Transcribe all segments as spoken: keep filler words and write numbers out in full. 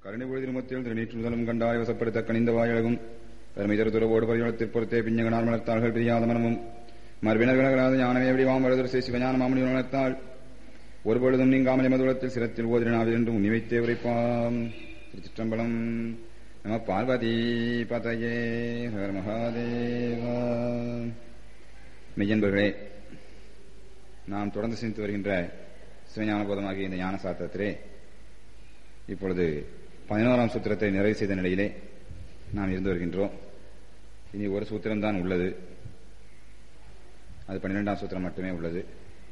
கருணை பொழுதில் முத்தியில் திருநீற்று முதலும் கண்டாய் வசப்படுத்த கணிந்த வாயழகும் பெருமை தருதுறவோடு பரிவளத்தில் பொறுத்தே பிஞ்சகனார் மலர்த்தாள்கள் பிரியாத மனமும் மறுவினர் விலகலாத ஞானமே எப்படி வாம் வரதர் சிவஞான மாமணி வளர்த்தாள் ஒருபொழுதும் நீங்காமலை மதுளத்தில் சிரத்தில் ஓதினாவில் என்று உன்னி வைத்தே உரைப்பாம். திருச்சிற்றம்பலம். நம பார்வதி பதையே ஹர மகாதேவா. மெய்யன்பர்களே, நாம் தொடர்ந்து சிந்தித்து வருகின்ற சிவஞான போதமாகிய இந்த ஞான சாஸ்திரத்திலே இப்பொழுது பதினோராம் சூத்திரத்தை நிறைவு செய்த நிலையிலே நாம் இருந்து வருகின்றோம். இனி ஒரு சூத்திரம்தான் உள்ளது, அது பன்னிரெண்டாம் சூத்திரம் மட்டுமே உள்ளது.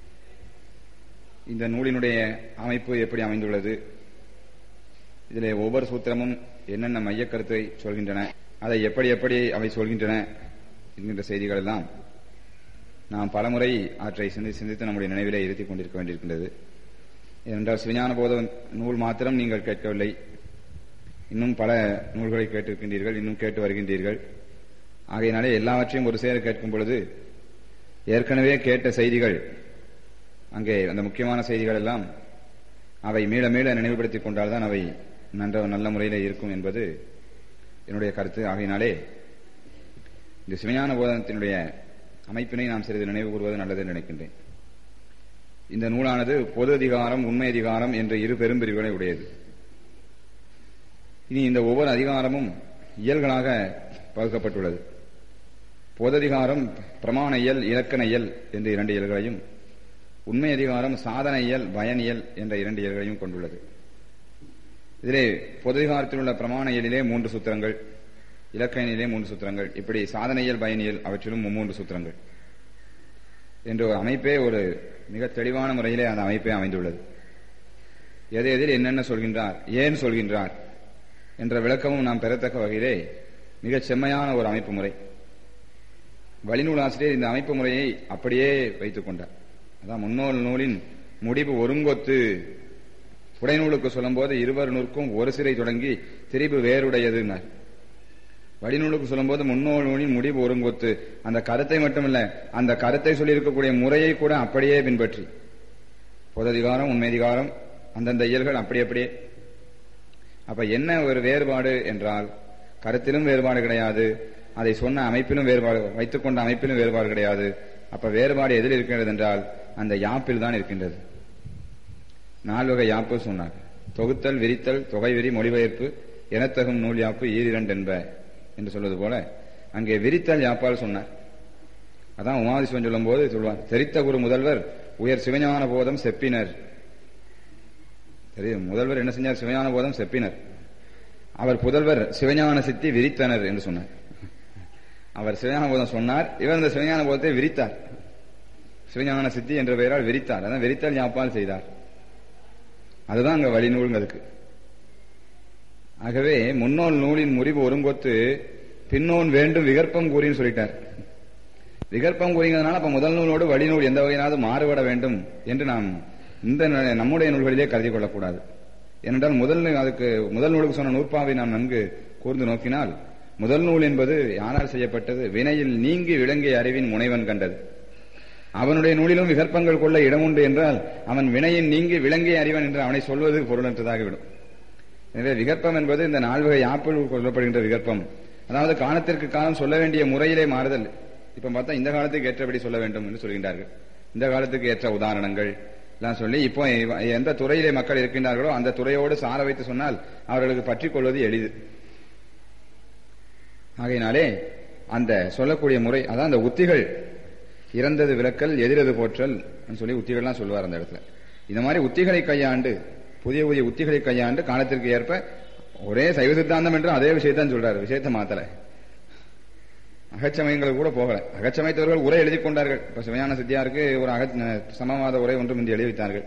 இந்த நூலினுடைய அமைப்பு எப்படி அமைந்துள்ளது, இதிலே ஒவ்வொரு சூத்திரமும் என்னென்ன மையக் கருத்தை சொல்கின்றன, அதை எப்படி எப்படி அவை சொல்கின்றன என்கின்ற செய்திகள் எல்லாம் நாம் பலமுறை அவற்றை சிந்தித்து நம்முடைய நினைவிலே இருத்திக் கொண்டிருக்க வேண்டியிருக்கின்றது. ஏனென்றால் சிவஞான போத நூல் மாத்திரம் நீங்கள் கேட்கவில்லை, இன்னும் பல நூல்களை கேட்டிருக்கின்றீர்கள், இன்னும் கேட்டு வருகின்றீர்கள். ஆகையினாலே எல்லாவற்றையும் ஒரு சேர கேட்கும் பொழுது ஏற்கனவே கேட்ட செய்திகள், அங்கே அந்த முக்கியமான செய்திகள் எல்லாம் அவை மீள மீள நினைவுபடுத்திக் கொண்டால்தான் அவை நன்ற நல்ல முறையில் இருக்கும் என்பது என்னுடைய கருத்து. ஆகையினாலே இந்த சிவஞான போதனத்தினுடைய அமைப்பினை நாம் சிறிது நினைவு கூறுவது நல்லது என்று நினைக்கின்றேன். இந்த நூலானது பொது அதிகாரம், உண்மை அதிகாரம் என்ற இரு பெரும்பிரிவுகளை உடையது. இனி இந்த ஒவ்வொரு அதிகாரமும் இயல்களாக பகுக்கப்பட்டுள்ளது. பொது அதிகாரம் பிரமாண இயல், இலக்கண இயல் என்ற இரண்டு இயல்களையும், உண்மை அதிகாரம் சாதன இயல், பயன் இயல் என்ற இரண்டு இயல்களையும் கொண்டுள்ளது. இதிலே பொது அதிகாரத்தில் உள்ள பிரமாண இயலிலே மூன்று சூத்திரங்கள், இலக்கணிலே மூன்று சூத்திரங்கள், இப்படி சாதன இயல், பயன் இயல் அவற்றிலும் மூன்று சூத்திரங்கள் என்ற ஒரு அமைப்பே ஒரு மிக தெளிவான முறையிலே அந்த அமைப்பே அமைந்துள்ளது. எது எதில் என்னென்ன சொல்கின்றார், ஏன் சொல்கின்றார் என்ற விளக்கமும் நாம் பெறத்தக்க வகையிலே மிகச் செம்மையான ஒரு அமைப்பு முறை. வழிநூல் ஆசிரியர் இந்த அமைப்பு முறையை அப்படியே வைத்துக் கொண்டார். அதான் முன்னோல் நூலின் முடிவு ஒருங்கொத்து. புடைநூலுக்கு சொல்லும் போது இருவர் நூற்கும் ஒரு சிறை தொடங்கி திரிபு வேறுடையதுன்னார். வழிநூலுக்கு சொல்லும் போது முன்னோல் நூலின் முடிவு ஒருங்கொத்து. அந்த கருத்தை மட்டுமல்ல, அந்த கருத்தை சொல்லியிருக்கக்கூடிய முறையை கூட அப்படியே பின்பற்றி, பொது அதிகாரம், உண்மை அதிகாரம், அந்தந்த இயல்கள் அப்படி அப்படியே. அப்ப என்ன ஒரு வேறுபாடு என்றால், கருத்திலும் வேறுபாடு கிடையாது, அதை சொன்ன அமைப்பிலும் வேறுபாடு, வைத்துக் கொண்ட அமைப்பிலும் வேறுபாடு கிடையாது. அப்ப வேறுபாடு எதில் இருக்கின்றது என்றால் அந்த யாப்பில் தான் இருக்கின்றது. நால்வகை யாப்பு சொன்னார். தொகுத்தல், விரித்தல், தொகை விரி, மொழிபெயர்ப்பு எனத்தகும் நூல் யாப்பு ஈரிரண்டு என்ப என்று சொல்வது போல அங்கே விரித்தல் யாப்பால் சொன்னார். அதான் உமாதிசிவன் சொல்லும் போது சொல்வார், தெரித்த குரு முதல்வர் உயர் சிவஞான போதம் செப்பினர். தெரியும், முதல்வர் என்ன செஞ்சார்? சிவஞான போதம் செப்பினர். அவர் புதல்வர் சிவஞான சித்தி விரித்தனர் என்று சொன்னார். அவர் சிவஞான போதம் சொன்னார், இவர் இந்த சிவஞான போதத்தை விரித்தார். சிவஞான சித்தி என்ற பெயரால் விரித்தார். அதான் விரித்தல் யாப்பால் செய்தார். அதுதான் அங்க வழிநூல்களுக்கு. ஆகவே முன்னோல் நூலின் முறிவு ஒருங்கொத்து, பின்னோன் வேண்டும் விகற்பம் கூறின்னு சொல்லிட்டார். விகற்பம் கூறிங்கிறதுனால அப்ப முதல் நூலோடு வழிநூல் எந்த வகையினாவது மாறுபட வேண்டும் என்று நாம் இந்த நம்முடைய நூல்களிலே கருதி கொள்ளக்கூடாது. ஏனென்றால் முதல் அதுக்கு முதல் நூலுக்கு சொன்ன நூற்பாவை நாம் நன்கு கூர்ந்து நோக்கினால், முதல் நூல் என்பது யாரால் செய்யப்பட்டது? வினையில் நீங்கி விளங்கிய அறிவின் முனைவன் கண்டது. அவனுடைய நூலிலும் விகற்பங்கள் கொள்ள இடம் உண்டு என்றால் அவன் வினையின் நீங்கி விளங்கிய அறிவன் என்று அவனை சொல்வது பொருளற்றதாகிவிடும். எனவே விகற்பம் என்பது இந்த நால்வகை யாப்பில் கொள்ளப்படுகின்ற விகற்பம். அதாவது காலத்திற்கு காலம் சொல்ல வேண்டிய முறையிலே மாறுதல். இப்ப பார்த்தா இந்த காலத்துக்கு ஏற்றபடி சொல்ல வேண்டும் என்று சொல்கின்றார்கள். இந்த காலத்துக்கு ஏற்ற உதாரணங்கள் எல்லாம் சொல்லி, இப்போ எந்த துறையிலே மக்கள் இருக்கின்றார்களோ அந்த துறையோடு சார வைத்து சொன்னால் அவர்களுக்கு பற்றிக் கொள்வது எளிது. ஆகையினாலே அந்த சொல்லக்கூடிய முறை, அதான் அந்த உத்திகள், இறந்தது விளக்கல், எதிரது போற்றல் சொல்லி உத்திகள்லாம் சொல்வார் அந்த இடத்துல. இந்த மாதிரி உத்திகளை கையாண்டு, புதிய புதிய உத்திகளை கையாண்டு காலத்திற்கு ஏற்ப ஒரே சைவ சித்தாந்தம் என்று அதே விஷயத்தான் சொல்றாரு, விஷயத்தை மாத்தல. அகச்சமயங்களுக்கு கூட போகல. அகச்சமயத்தவர்கள் உரை எழுதி கொண்டார்கள். இப்ப சிவஞான சித்தியாருக்கு ஒரு அக சமவாத உரை ஒன்று முந்தி எழுதி வைத்தார்கள்.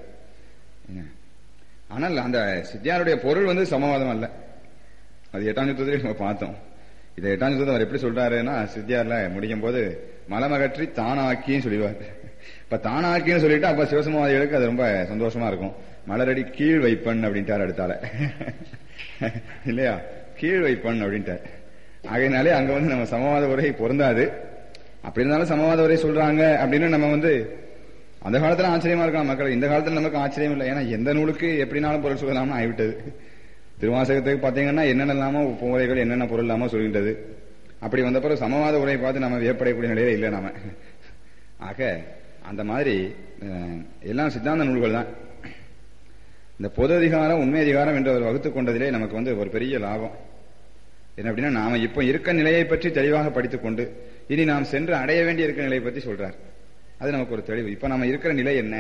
ஆனால் அந்த சித்தியாருடைய பொருள் வந்து சமவாதம் அல்ல. அது எட்டாம் யுத்தத்திலே நம்ம பார்த்தோம். இதை எட்டாம் யுத்தத்தை அவர் எப்படி சொல்றாருன்னா, சித்தியார்ல முடியும் போது மலமகற்றி தானாக்கின்னு சொல்லிவார். இப்ப தானாக்கின்னு சொல்லிட்டு அப்ப சிவசமாதிகளுக்கு அது ரொம்ப சந்தோஷமா இருக்கும். மலரடி கீழ் வைப்பன் அப்படின்ட்டார் அடுத்தால, இல்லையா? கீழ் வைப்பன் அப்படின்ட்டார். ஆகையினாலே அங்க வந்து நம்ம சமவாத உரை பொருந்தாது. அப்படி இருந்தாலும் சமவாத உரை சொல்றாங்க அப்படின்னு நம்ம வந்து அந்த காலத்துல ஆச்சரியமா இருக்கலாம் மக்கள். இந்த காலத்துல நமக்கு ஆச்சரியம் இல்லை. ஏன்னா எந்த நூலுக்கு எப்படினாலும் பொருள் சொல்லலாம்னு ஆகிவிட்டது. திருவாசகத்துக்கு பாத்தீங்கன்னா என்னென்னலாமோ உரைகள் என்னென்ன பொருள் இல்லாமோ சொல்கின்றது. அப்படி வந்த பிறகு சமவாத உரையை பார்த்து நம்ம வியப்படையக்கூடிய நிலையில இல்லை நாம. ஆக அந்த மாதிரி எல்லாம் சித்தாந்த நூல்கள் தான். இந்த பொது அதிகாரம் உண்மை அதிகாரம் என்று அவர் வகுத்துக் கொண்டதிலே நமக்கு வந்து ஒரு பெரிய லாபம் என்ன அப்படின்னா, நாம இப்ப இருக்க நிலையை பற்றி தெளிவாக படித்துக் கொண்டு இனி நாம் சென்று அடைய வேண்டிய இருக்கிற நிலையை பற்றி சொல்றார். அது நமக்கு ஒரு தெளிவு. இப்ப நாம இருக்கிற நிலை என்ன?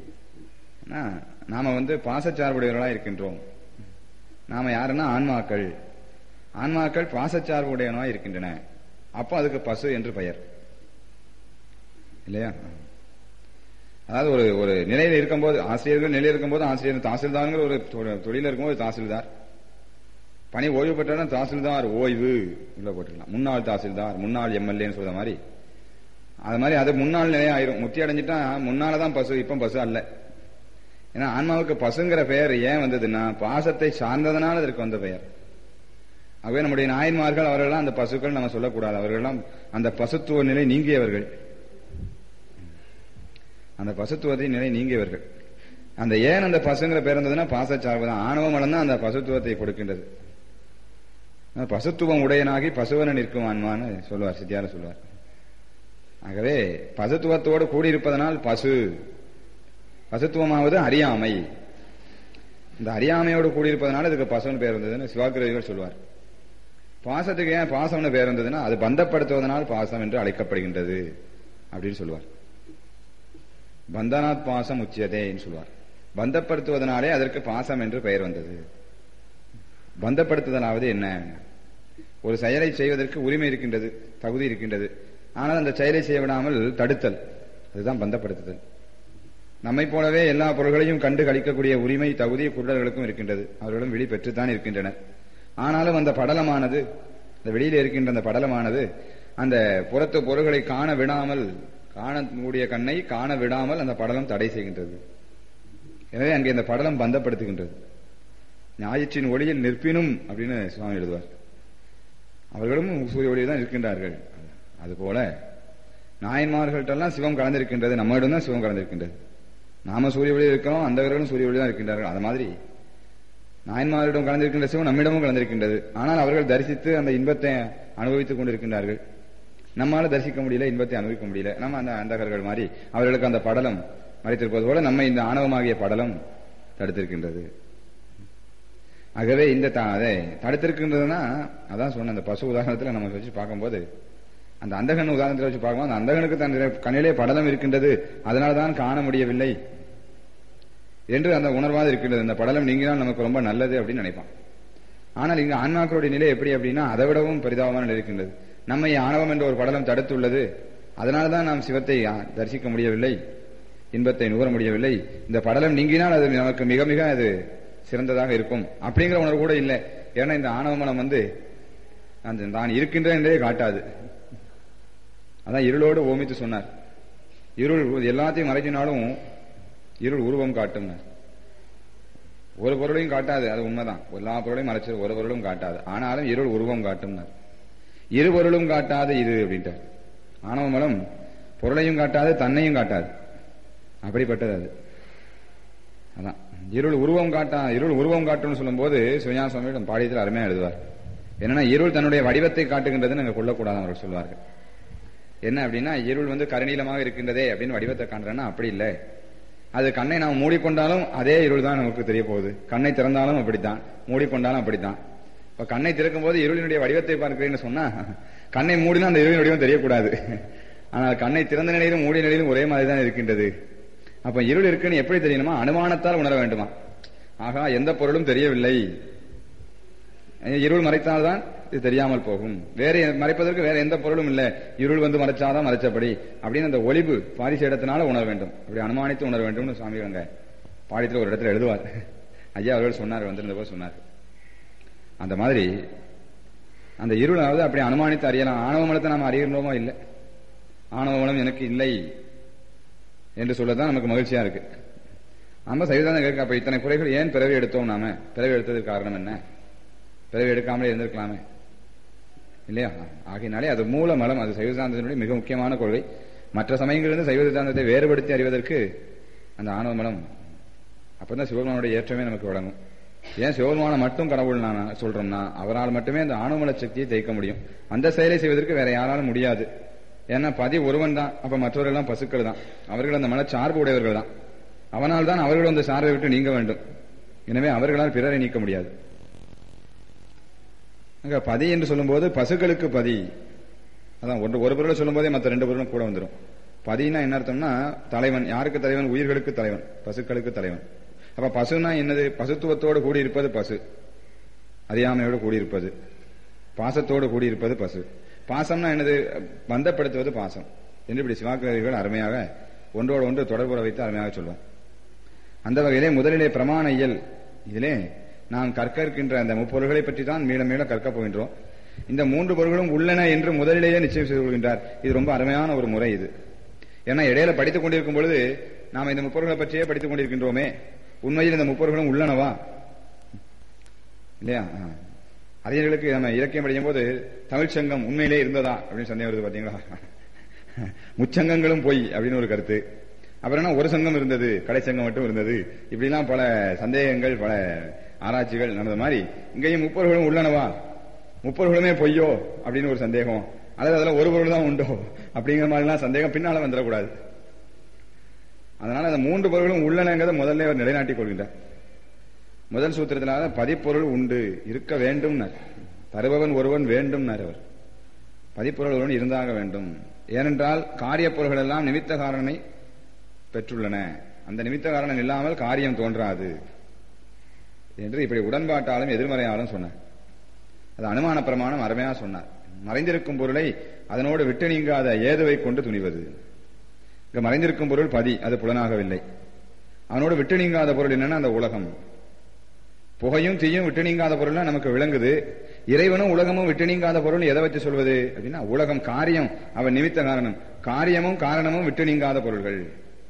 நாம வந்து பாசச்சார்புடையவர்களா இருக்கின்றோம். நாம யாருன்னா ஆன்மாக்கள். ஆன்மாக்கள் பாசச்சார்பு உடையவனா இருக்கின்றன. அப்போ அதுக்கு பசு என்று பெயர் இல்லையா? அதாவது ஒரு ஒரு நிலையில இருக்கும்போது ஆசிரியர்கள் நிலையில் இருக்கும்போது ஆசிரியர் தாசில்தார்ங்கிற ஒரு தொழில இருக்கும்போது தாசில்தார், பணி ஓய்வு பெற்றாலும் தாசில்தார் ஓய்வு உள்ள போட்டுக்கலாம். முன்னாள் தாசில்தார், முன்னாள் எம்எல்ஏன்னு சொல்ற மாதிரி அது மாதிரி அது முன்னாள் நிலையம் ஆயிரும். முத்தி அடைஞ்சிட்டா முன்னாலதான் பசு, இப்ப பசு அல்ல. ஏன்னா ஆன்மாவுக்கு பசுங்கிற பெயர் ஏன் வந்ததுன்னா பாசத்தை சார்ந்ததனால அதற்கு வந்த பெயர். ஆகவே நம்முடைய நாயன்மார்கள் அவர்கள்லாம் அந்த பசுக்கள் நம்ம சொல்லக்கூடாது. அவர்கள்லாம் அந்த பசுத்துவ நிலை நீங்கியவர்கள், அந்த பசுத்துவத்தை நிலை நீங்கியவர்கள். அந்த ஏன் அந்த பசுங்கிற பேர் வந்ததுன்னா பாசச்சார்பு தான். ஆணவ மலம் தான் அந்த பசுத்துவத்தை கொடுக்கின்றது. பசுத்துவம் உடையனாகி பசுவன நிற்கும் ஆன்மான்னு சொல்லுவார், சித்தியார சொல்லுவார். ஆகவே பசுத்துவத்தோடு கூடியிருப்பதனால் பசு. பசுத்துவமாவது அறியாமை. இந்த அறியாமையோடு கூடியிருப்பதனால இதுக்கு பசுன்னு பேர் வந்ததுன்னு சிவாக்கிரவிகள் சொல்லுவார். பாசத்துக்கு ஏன் பாசம்னு பேர் வந்ததுன்னா அது பந்தப்படுத்துவதனால் பாசம் என்று அழைக்கப்படுகின்றது அப்படின்னு சொல்லுவார். பந்தனாத் பாசம் உச்சியதேன்னு சொல்வார். பந்தப்படுத்துவதனாலே அதற்கு பாசம் என்று பெயர் வந்தது. பந்தப்படுத்துதலாவது என்ன? ஒரு செயலை செய்வதற்கு உரிமை இருக்கின்றது, தகுதி இருக்கின்றது. ஆனால் அந்த செயலை செய்ய விடாமல் தடுத்தல், அதுதான் பந்தப்படுத்துதல். நம்மை போலவே எல்லா பொருள்களையும் கண்டு கழிக்கக்கூடிய உரிமை தகுதி குருடர்களுக்கும் இருக்கின்றது. அவர்களும் விழி பெற்றுத்தான் இருக்கின்றனர். ஆனாலும் அந்த படலமானது, அந்த வெளியில இருக்கின்ற அந்த படலமானது அந்த புறத்து பொருள்களை காண விடாமல், காணக்கூடிய கண்ணை காண விடாமல் அந்த படலம் தடை செய்கின்றது. எனவே அங்கே இந்த படலம் பந்தப்படுத்துகின்றது. ஞாயிற்றின் ஒளியில் நிற்பினும் அப்படின்னு சுவாமி எழுதுவார். அவர்களும் சூரிய ஒளியில் தான் இருக்கின்றார்கள். அதுபோல நாயன்மார்கள்ட்டெல்லாம் சிவம் கலந்திருக்கின்றது, நம்மிடம் தான் சிவம் கலந்திருக்கின்றது. நாம சூரிய ஒளியில் இருக்கிறோம், அந்தவர்களும் சூரிய ஒளி தான் இருக்கின்றார்கள். அது மாதிரி நாயன்மாரிடம் கலந்திருக்கின்ற சிவம் நம்மிடமும் கலந்திருக்கின்றது. ஆனால் அவர்கள் தரிசித்து அந்த இன்பத்தை அனுபவித்துக் கொண்டிருக்கின்றார்கள். நம்மால தரிசிக்க முடியல, இன்பத்தை அனுபவிக்க முடியல. நம்ம அந்த அந்தகர்கள் மாதிரி அவர்களுக்கு அந்த படலம் மறைத்திருப்பது போல நம்ம இந்த ஆணவமாகிய படலம் தடுத்திருக்கின்றது. ஆகவே இந்த அதை தடுத்திருக்கின்றதுன்னா அதான் சொன்ன அந்த பசு உதாரணத்துல நம்ம வச்சு பார்க்கும்போது, அந்த அந்தகன் உதாரணத்தில் வச்சு பார்க்கும்போது அந்த அந்தகனுக்கு தன் கண்ணிலே படலம் இருக்கின்றது, அதனால்தான் காண முடியவில்லை என்று அந்த உணர்வாக இருக்கின்றது. இந்த படலம் நீங்கினால் நமக்கு ரொம்ப நல்லது அப்படின்னு நினைப்பான். ஆனால் இங்கு ஆன்மாக்களுடைய நிலை எப்படி அப்படின்னா அதை விடவும் பரிதாபமான நிலை இருக்கின்றது. நம்மை ஆணவம் என்ற ஒரு படலம் தடுத்துள்ளது, அதனால்தான் நாம் சிவத்தை தரிசிக்க முடியவில்லை, இன்பத்தை நுகர முடியவில்லை. இந்த படலம் நீங்கினால் அது நமக்கு மிக மிக அது சிறந்ததாக இருக்கும் அப்படிங்கிற உணர்வு கூட இல்லை. ஏன்னா இந்த ஆணவ மனம் வந்து அந்த தான் இருக்கின்ற என்றே காட்டாது. அதான் இருளோடு ஓமித்து சொன்னார். இருள் எல்லாத்தையும் மறைச்சினாலும் இருள் உருவம் காட்டும். ஒரு பொருளையும் காட்டாது, அது உண்மைதான். எல்லா பொருளையும் மறைச்சு ஒரு பொருளும் காட்டாது, ஆனாலும் இருள் உருவம் காட்டும். இரு பொருளும் காட்டாது இது அப்படின்ட்டார். ஆணவ மலம் பொருளையும் காட்டாது, தன்னையும் காட்டாது, அப்படிப்பட்டது அது. அதான் இருள் உருவம் காட்டா இருள் உருவம் காட்டும்னு சொல்லும் போது சிவஞான சுவாமியிடம் பாடியத்தில் அருமையா எழுதுவார். என்னன்னா இருள் தன்னுடைய வடிவத்தை காட்டுகின்றதுன்னு நாங்கள் கொள்ளக்கூடாது அவர்கள் சொல்வார்கள். என்ன அப்படின்னா, இருள் வந்து கருநீலமாக இருக்கின்றதே அப்படின்னு வடிவத்தை காண்றேன்னா அப்படி இல்லை. அது கண்ணை நாம் மூடிக்கொண்டாலும் அதே இருள் தான் நமக்கு தெரிய போகுது, கண்ணை திறந்தாலும் அப்படித்தான், மூடிக்கொண்டாலும் அப்படித்தான். இப்ப கண்ணை திறக்கும் போது இருளினுடைய வடிவத்தை பார்க்கிறேன்னு சொன்னா கண்ணை மூடினா அந்த இருளின் வடிவம் தெரியக்கூடாது. ஆனால் கண்ணை திறந்த நிலையிலும் மூடிய நிலையிலும் ஒரே மாதிரி தான் இருக்கின்றது. அப்ப இருள் இருக்குன்னு எப்படி தெரியணுமா? அனுமானத்தால் உணர வேண்டுமா? ஆகா எந்த பொருளும் தெரியவில்லை, இருள் மறைத்தால்தான் இது தெரியாமல் போகும். வேற மறைப்பதற்கு வேற எந்த பொருளும் இல்லை, இருள் வந்து மறைச்சாதான் மறைச்சபடி அப்படின்னு அந்த ஒளிவு பாரிசேடத்தினால உணர வேண்டும், அப்படி அனுமானித்து உணர வேண்டும். சுவாமி அங்க பாடித்துல ஒரு இடத்துல எழுதுவார். ஐயா அவர்கள் சொன்னார், வந்திருந்த போது சொன்னார். அந்த மாதிரி அந்த இருளாவது அப்படி அனுமானித்து அறியலாம். ஆணவ மலத்தை நாம் அறிகின்றோமோ இல்லை, ஆணவ மலம் எனக்கு இல்லை என்று சொல்லதான் நமக்கு மகிழ்ச்சியா இருக்கு. நம்ம சைவதான் கேட்க, அப்ப இத்தனை குறைகள் ஏன் பிறவி எடுத்தோம்? நாம பிறவி எடுத்ததுக்கு காரணம் என்ன? பிறவி எடுக்காமலே இருந்திருக்கலாமே இல்லையா? ஆகையினாலே அது மூல மலம், அது சைவ சித்தாந்தத்தினுடைய மிக முக்கியமான கொள்கை. மற்ற சமயங்களிலிருந்து சைவ சித்தாந்தத்தை வேறுபடுத்தி அறிவதற்கு அந்த ஆணவ மலம், அப்பதான் சிவபெருமானுடைய ஏற்றமே நமக்கு வழங்கும். ஏன் சிவபெருமான மட்டும் கடவுள் நான் சொல்றோம்னா, அவரால் மட்டுமே அந்த ஆணுமல சக்தியை ஜெயிக்க முடியும். அந்த செயலை செய்வதற்கு வேற யாராலும் முடியாது. ஏன்னா பதி ஒருவன் தான், அப்ப மற்றவர்கள் எல்லாம் பசுக்கள் தான், அவர்கள் அந்த மனச்சார்பு உடையவர்கள் தான். அவனால் தான் அவர்கள் அந்த சார்பை விட்டு நீங்க வேண்டும். எனவே அவர்களால் பிறரை நீக்க முடியாது. அங்க பதி என்று சொல்லும்போது பசுக்களுக்கு பதி, அதான் ஒன்று ஒரு பொருளை சொல்லும் போதே மற்ற ரெண்டு பொருளும் கூட வந்துடும். பதினா என்ன அர்த்தம்னா தலைவன். யாருக்கு தலைவன்? உயிர்களுக்கு தலைவன், பசுக்களுக்கு தலைவன். அப்ப பசுனா என்னது? பசுத்துவத்தோடு கூடியிருப்பது பசு, அறியாமையோடு கூடியிருப்பது, பாசத்தோடு கூடியிருப்பது பசு. பாசம்னா என்னது? பந்தப்படுத்துவது பாசம் என்று இப்படி சிவாக்கிரர்கள் அருமையாக ஒன்றோடு ஒன்று தொடர்புற வைத்து அருமையாக சொல்வார். அந்த வகையிலே முதலிலே பிரமாண இயல், இதிலே நாம் கற்க இருக்கின்ற அந்த முப்பொருள்களை பற்றி தான் மீள மீள கற்கப் போகின்றோம். இந்த மூன்று பொருள்களும் உள்ளன என்று முதலிலேயே நிச்சயம் செய்து கொள்கின்றார். இது ரொம்ப அருமையான ஒரு முறை இது. ஏன்னா இடையில படித்துக் கொண்டிருக்கும் பொழுது நாம் இந்த முப்பொருள்களை பற்றியே படித்துக் கொண்டிருக்கின்றோமே, உண்மையில் இந்த முப்பொருள்களும் உள்ளனவா இல்லையா? அறிஞர்களுக்கு நம்ம இலக்கியம் படிக்கும் போது தமிழ்ச்சங்கம் உண்மையிலே இருந்ததா அப்படின்னு சந்தேகம் வருது பாத்தீங்களா? முச்சங்கங்களும் பொய் அப்படின்னு ஒரு கருத்து. அப்புறம் என்ன, ஒரு சங்கம் இருந்தது, கடை சங்கம் மட்டும் இருந்தது, இப்படிலாம் பல சந்தேகங்கள், பல ஆராய்ச்சிகள் நடந்த மாதிரி இங்கேயும் முப்பொருள்களும் உள்ளனவா, முப்பொருள்களுமே பொய்யோ அப்படின்னு ஒரு சந்தேகம், அல்லது அதுல ஒரு பொருள் தான் உண்டோ அப்படிங்கிற மாதிரிலாம் சந்தேகம் பின்னால வந்துடக்கூடாது. அதனால அந்த மூன்று பொருள்களும் உள்ளனங்கிறத முதல்ல அவர் நிலைநாட்டிக் கொள்கின்றார். முதல் சூத்திரத்தினால பதிப்பொருள் உண்டு, இருக்க வேண்டும், தருபவன் ஒருவன் வேண்டும். அவர் பதிப்பொருள் ஒருவன் இருந்தாக வேண்டும். ஏனென்றால் காரிய பொருள்கள் எல்லாம் நிமித்த காரணனை பெற்றுள்ளன, அந்த நிமித்த காரணம் இல்லாமல் காரியம் தோன்றாது என்று இப்படி உடன்பாட்டாலும் எதிர்மறையாலும் சொன்னார். அது அனுமான பிரமாணம் அருமையா சொன்னார். மறைந்திருக்கும் பொருளை அதனோடு விட்டு நீங்காத ஏதுவை கொண்டு துணிவது. இங்க மறைந்திருக்கும் பொருள் பதி, அது புலனாகவில்லை. அவனோடு விட்டு நீங்காத பொருள் என்னன்னா அந்த உலகம். புகையும் தீயும் விட்டு நீங்காத பொருள் நமக்கு விளங்குது. இறைவனும் உலகமும் விட்டு நீங்காத பொருள் எதை வச்சு சொல்வது அப்படின்னா, உலகம் காரியம், அவன் நிமித்த காரணம். காரியமும் காரணமும் விட்டு நீங்காத பொருள்கள்.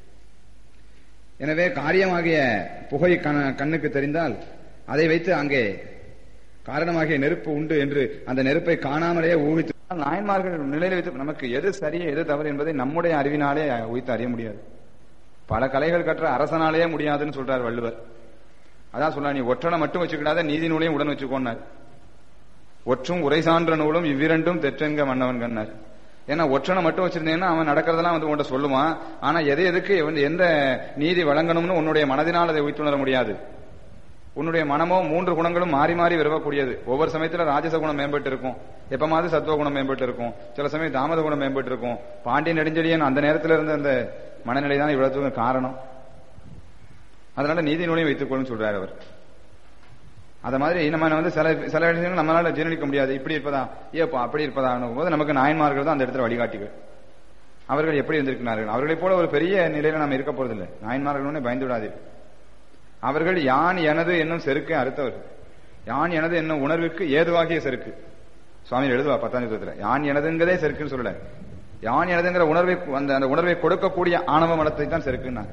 எனவே காரியமாகிய புகை கண்ணுக்கு தெரிந்தால் அதை வைத்து அங்கே காரணமாகிய நெருப்பு உண்டு என்று அந்த நெருப்பை காணாமலேயே ஊகித்து நாயன்மார்கள் நிலையில வைத்து நமக்கு எது சரி எது தவறு என்பதை நம்முடைய அறிவினாலே ஊகித்து அறிய முடியாது. பல கலைகள் கற்ற அரசனாலேயே முடியாதுன்னு சொல்றார் வள்ளுவர். அதான் சொல்ல, நீ ஒற்றனை மட்டும் வச்சுக்கிடாத நீதி நூலையும் உடன் வச்சுக்கோன்னார். ஒற்றும் உரை சான்ற நூலும் இவ்விரண்டும் தெற்றென்க மன்னவன் கண்ணார். ஏன்னா ஒற்றனை மட்டும் வச்சிருந்தேன்னா அவன் நடக்கிறதெல்லாம் வந்து உன்கிட்ட சொல்லுவான். ஆனா எதை எதுக்கு எந்த நீதி வழங்கணும்னு உன்னுடைய மனதினால் அதை உய்த்துணர முடியாது. உன்னுடைய மனமோ மூன்று குணங்களும் மாறி மாறி விரும்பக்கூடியது. ஒவ்வொரு சமயத்துல ராஜச குணம் மேம்பட்டு இருக்கும், எப்பமாவது சத்துவ குணம் மேம்பட்டு இருக்கும், சில சமயம் தாமத குணம் மேம்பட்டு இருக்கும். பாண்டிய நெடுஞ்செழியன் அந்த நேரத்தில் இருந்த அந்த மனநிலை தான் இவ்வளவு காரணம். அதனால நீதி நூலையும் வைத்துக் கொள்ளும் சொல்றாரு அவர். அத மாதிரி நம்ம வந்து சில சில விஷயங்கள் நம்மளால ஜீரணிக்க முடியாது. இப்படி இருப்பதா, ஏப்பா அப்படி இருப்பதா போது நமக்கு நாயன்மார்கள் தான் அந்த இடத்துல வழிகாட்டிகள். அவர்கள் எப்படி இருந்திருக்கிறார்கள், அவர்களை போல ஒரு பெரிய நிலையில நாம் இருக்க போறதில்லை. நாயன்மார்கள் பயந்து விடாது. அவர்கள் யான் எனது என்னும் செருக்கை அறுத்தவர்கள். யான் எனது என்னும் உணர்வுக்கு ஏதுவாகிய செருக்கு. சுவாமி எழுதுவா பத்தாம் யுத்தத்துல, யான் எனதுங்கிறதே செருக்குன்னு சொல்லல, யான் எனதுங்கிற உணர்வை அந்த அந்த உணர்வை கொடுக்கக்கூடிய ஆணவ மனத்தை தான் செருக்குன்னாங்க.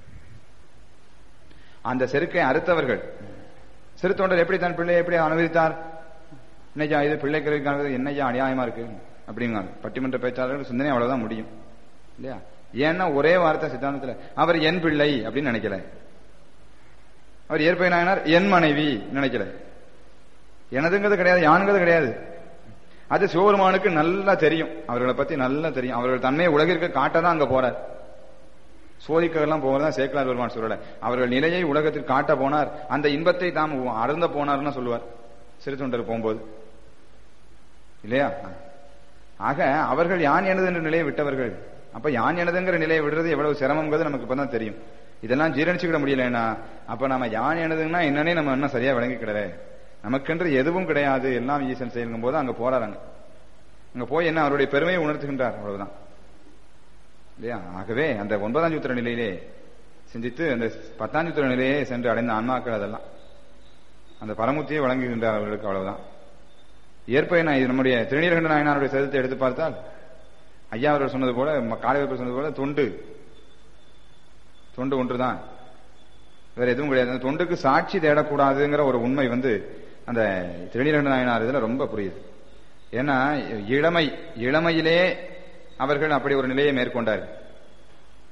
அந்த செருக்கை அறுத்தவர்கள். சிறு தொண்டர் எப்படி தன் பிள்ளையை எப்படி அனுபவித்தார்? என்னையா இது பிள்ளைக்கு என்னையா அநியாயமா இருக்கு அப்படிங்காங்க. பட்டிமன்ற பேச்சாளர்கள் சிந்தனை அவ்வளவுதான் முடியும் இல்லையா? ஏன்னா ஒரே வார்த்தை சித்தாந்தத்துல, அவர் என் பிள்ளை அப்படின்னு நினைக்கல. அவர் ஏற்பை நாயனார் என் மனைவி நினைக்கல. எனதுங்கிறது கிடையாது, யானுங்கிறது கிடையாது. அது சிவபெருமானுக்கு நல்லா தெரியும், அவர்களை பத்தி நல்லா தெரியும். அவர்கள் தன்மையை உலகிற்கு காட்டதான் அங்க போறார். சோதிக்கெல்லாம் போகிறதான் சேக்கலார் பெருமான் சொல்லல. அவர்கள் நிலையை உலகத்தில் காட்ட போனார், அந்த இன்பத்தை தாம் அருந்த போனார்னு சொல்லுவார் சிறு தொண்டர் போகும்போது இல்லையா? ஆக அவர்கள் யான் எனது என்ற நிலையை விட்டவர்கள். அப்ப யான் எனதுங்கிற நிலையை விடுறது எவ்வளவு சிரமங்கிறது நமக்கு இப்பதான் தெரியும். இதெல்லாம் ஜீரணிச்சுக்கிட முடியலன்னா அப்ப நம்ம யான் எனதுன்னா என்னன்னே நம்ம என்ன சரியா விளங்கிக்கிடல. நமக்கென்று எதுவும் கிடையாது, எல்லாம் ஈசன் செய்யும் போது அங்க போறாங்க. அங்க போய் என்ன அவருடைய பெருமையை உணர்த்துகின்றார், அவ்வளவுதான் இல்லையா? ஆகவே அந்த ஒன்பதாம் சூத்திர நிலையிலே சிந்தித்து அந்த பத்தாம் சூத்திர நிலையே சென்று அடைந்த ஆன்மாக்கள் அதெல்லாம் அந்த பரமுத்தியை வழங்குகின்றார் அவர்களுக்கு, அவ்வளவுதான். ஏற்பை நான் இது நம்முடைய திருநீலகண்ட நாயனாருடைய சரிதத்தை எடுத்து பார்த்தால் ஐயா அவர்கள் சொன்னது போல, காளையர்கள் சொன்னது போல தொண்டு தொண்டு ஒன்றுதான், வேற எதுவும் கிடையாது. அந்த தொண்டுக்கு சாட்சி தேடக்கூடாதுங்கிற ஒரு உண்மை வந்து அந்த திருநீலகண்ட நாயனார் இதுல ரொம்ப புரியுது. ஏன்னா இளமை இளமையிலே அவர்கள் அப்படி ஒரு நிலையை மேற்கொண்டார்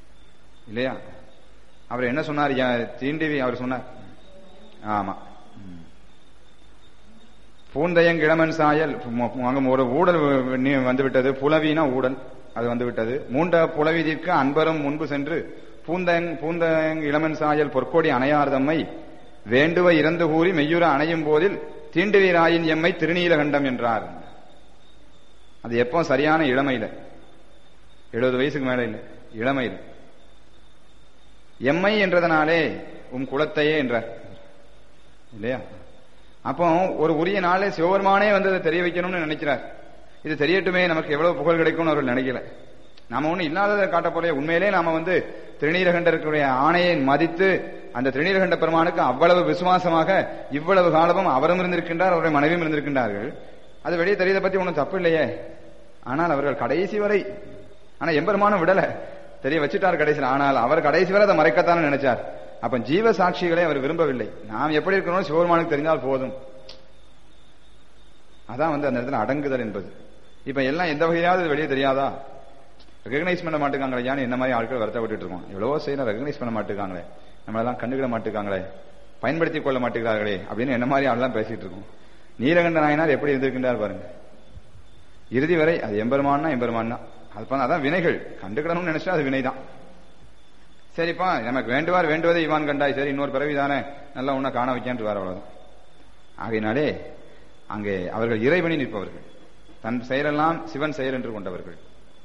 இல்லையா? அவர் என்ன சொன்னார்? தீண்டிவி அவர் சொன்னார். ஆமா, பூந்தயங் இளமன் சாயல் அங்க ஒரு ஊடல் வந்துவிட்டது. புலவினா ஊடல், அது வந்துவிட்டது. மூண்ட புலவிதிற்கு அன்பரும் முன்பு சென்று பூந்தயங் பூந்தயங் இளமன் சாயல் பொற்கொடி அணையார்தம்மை வேண்டுவ இறந்து கூறி மெய்யுற அணையும் போதில் தீண்டுவீராயின் எம்மை திருநீலகண்டம் என்றார். அது எப்போ சரியான இளமையில, எழுபது வயசுக்கு மேல இல்ல, இளமையில. எம்மை என்றதனாலே உம் குலத்தையே என்றார் இல்லையா? அப்போ ஒரு உரிய நாளே சிவபெருமானே வந்து அதை தெரிய வைக்கணும்னு நினைக்கிறார். இது தெரியட்டுமே, நமக்கு எவ்வளவு புகழ் கிடைக்கும்னு அவர்கள் நினைக்கல. நாம ஒண்ணு இல்லாததை காட்ட போறே. உண்மையிலே நாம வந்து திருநீலகண்டருக்குடைய ஆணையை மதித்து அந்த திருநீலகண்ட பெருமானுக்கு அவ்வளவு விசுவாசமாக இவ்வளவு காலமும் அவரும் இருந்திருக்கின்றார், அவருடைய மனைவியும் இருந்திருக்கின்றார்கள். அது வெளியே தெரியதை பத்தி ஒன்றும் தப்பு இல்லையே. ஆனால் அவர்கள் கடைசி வரை, ஆனா எம்பெருமானும் விடல, தெரிய வச்சுட்டார் கடைசியில். ஆனால் அவர் கடைசி வரை அதை மறைக்கத்தானே நினைச்சார். அப்ப ஜீவ சாட்சிகளை அவர் விரும்பவில்லை. நாம் எப்படி இருக்கணும் சிவபெருமானுக்கு தெரிந்தால் போதும். அதான் வந்து அந்த இடத்துல அடங்குதல் என்பது. இப்ப எல்லாம் எந்த வகையாவது வெளியே தெரியாதா? ரெகனைஸ் பண்ண மாட்டேங்காங்களே. ஏன் என்ன மாதிரி ஆட்கள் வருத்தப்பட்டு இருக்கோம். எவ்வளவோ செய்யணும், ரெகனைஸ் பண்ண மாட்டேங்காங்களே, நம்மளெல்லாம் கண்டுக்கிட மாட்டேங்காங்களே, பயன்படுத்திக் கொள்ள மாட்டேங்கிறார்களே அப்படின்னு என்ன மாதிரி ஆள்லாம் பேசிட்டு இருக்கோம். நீலகண்ட நாயனார் எப்படி இருந்திருக்கின்றார் பாருங்க. இறுதி வரை அது எம்பெருமான்னா எம்பெருமான் தான். அது அதான் வினைகள். கண்டுக்கிடணும்னு நினைச்சா அது வினைதான். சரிப்பா, நமக்கு வேண்டுவார் வேண்டுவதை இவான் கண்டாய், சரி இன்னொரு பிறவிதானே, நல்லா உன்ன காண வைக்கான்ட்டு வேற அவ்வளவுதான். ஆகையினாலே அங்கே அவர்கள் இறைவனி நிற்பவர்கள், தன் செயலெல்லாம் சிவன் செயல் என்று கொண்டவர்கள்.